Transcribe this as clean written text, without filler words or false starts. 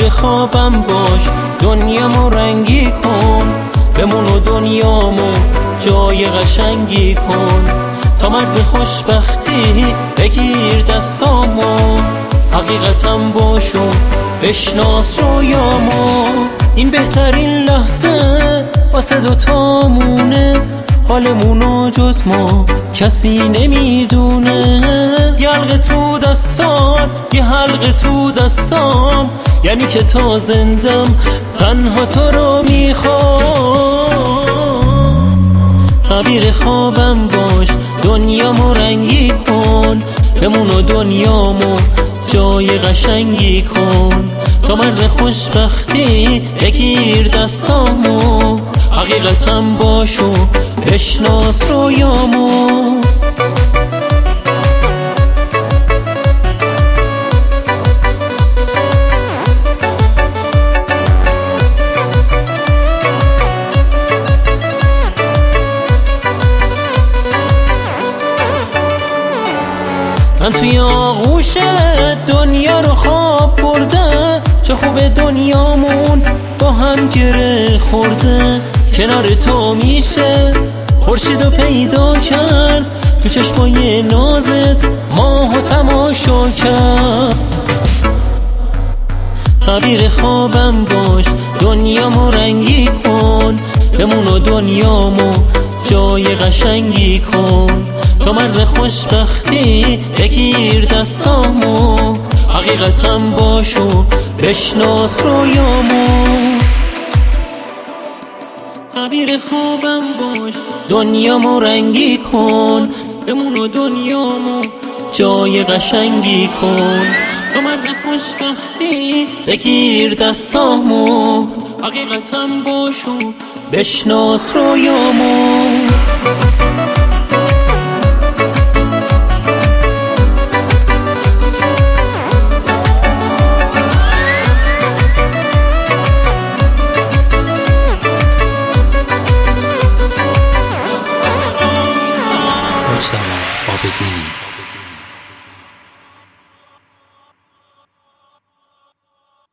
خوابم باش، دنیامو رنگی کن، بمون و دنیامو جای قشنگی کن. تا مرز خوشبختی بگیر دستامو، حقیقتم باش و بشناس رویامو. این بهترین لحظه واسه دوتامونه، حالمونو جز ما کسی نمیدونه. یه حلقه تو دستات، یه حلقه تو دستام، یعنی که تا زندم تنها تو رو میخوام. تعبیر خوابم باش، دنیامو رنگی کن، بمون و دنیامو جای قشنگی کن. تا مرز خوشبختی بگیر دستامو، حقیقتم باش و بشناس رویامو. من توی آغوش دنیا رو خواب برده، چه خوبه دنیامون با هم گره خورده. کنار تو میشه خورشیدو پیدا کرد، تو چشمای نازت ماهو تماشا کرد. تعبیر خوابم باش، دنیامو رنگی کن، بمون و دنیامو جای قشنگی کن. تا مرز خوشبختی بگیر دستامو، حقیقتم باش و بشناس رویامو. تعبیر خوابم باش، دنیامو رنگی کن، بمون و دنیامو جای قشنگی کن. تا مرز خوشبختی بگیر دستامو، حقیقتم باش و بشناس رویامو.